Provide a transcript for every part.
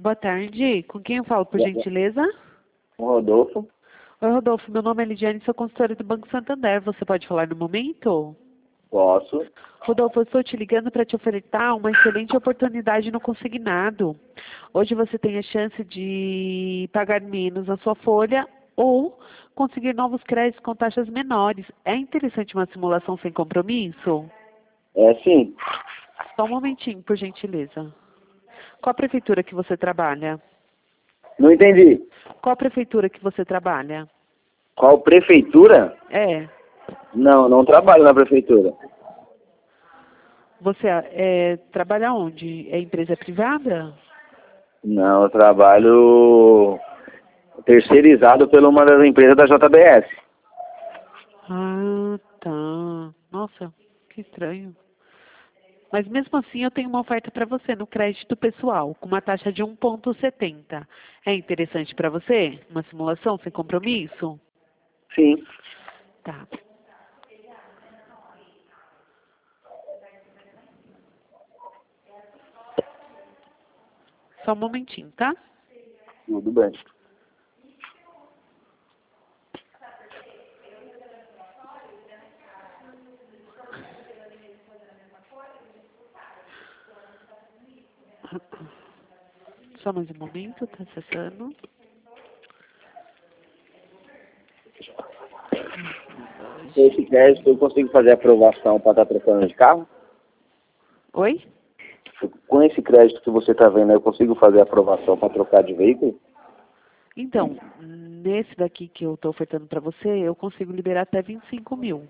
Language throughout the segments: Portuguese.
Boa tarde. Com quem eu falo, por gentileza? Rodolfo. Oi, Rodolfo. Meu nome é Lidiane, sou consultora do Banco Santander. Você pode falar no momento? Posso. Rodolfo, eu estou te ligando para te ofertar uma excelente oportunidade no consignado. Hoje você tem a chance de pagar menos a sua folha ou conseguir novos créditos com taxas menores. É interessante uma simulação sem compromisso? É sim. Só um momentinho, por gentileza. Qual a prefeitura que você trabalha? Não entendi. Qual a prefeitura que você trabalha? Qual prefeitura? É. Não, não trabalho na prefeitura. Você trabalha onde? É empresa privada? Não, eu trabalho terceirizado por uma das empresas da JBS. Ah, tá. Nossa, que estranho. Mas mesmo assim eu tenho uma oferta para você no crédito pessoal, com uma taxa de 1,70. É interessante para você? Uma simulação sem compromisso? Sim. Tá. Só um momentinho, tá? Tudo bem. Só mais um momento, tá acessando. Com esse crédito eu consigo fazer aprovação para estar trocando de carro? Oi? Com esse crédito que você está vendo, eu consigo fazer aprovação para trocar de veículo? Então, nesse daqui que eu estou ofertando para você, eu consigo liberar até 25 mil.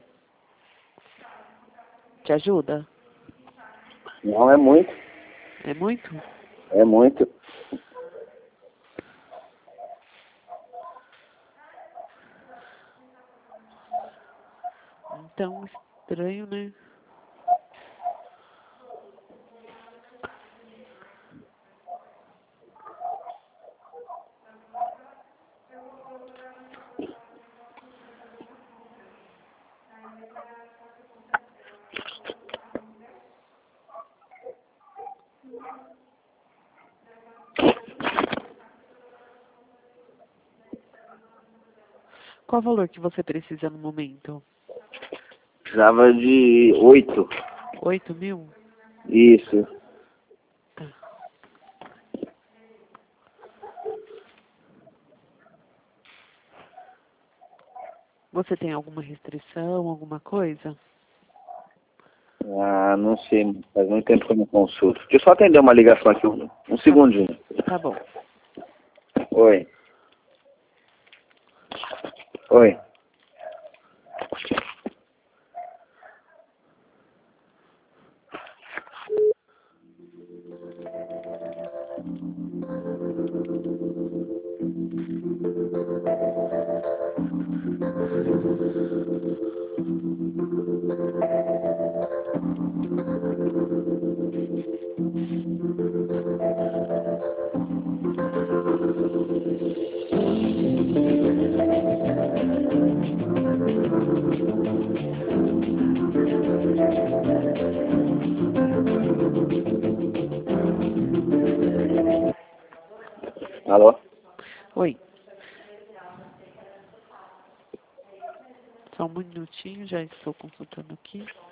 Te ajuda? Não é muito. É muito? É muito. Então, estranho, né? Qual o valor que você precisa no momento? Precisava de 8. 8 mil? Isso. Tá. Você tem alguma restrição, alguma coisa? Ah, não sei. Faz muito tempo que eu não consulto. Deixa eu só atender uma ligação aqui. Um segundinho. Tá bom. Oi. Oi. Alô? Oi. Só um minutinho, já estou consultando aqui.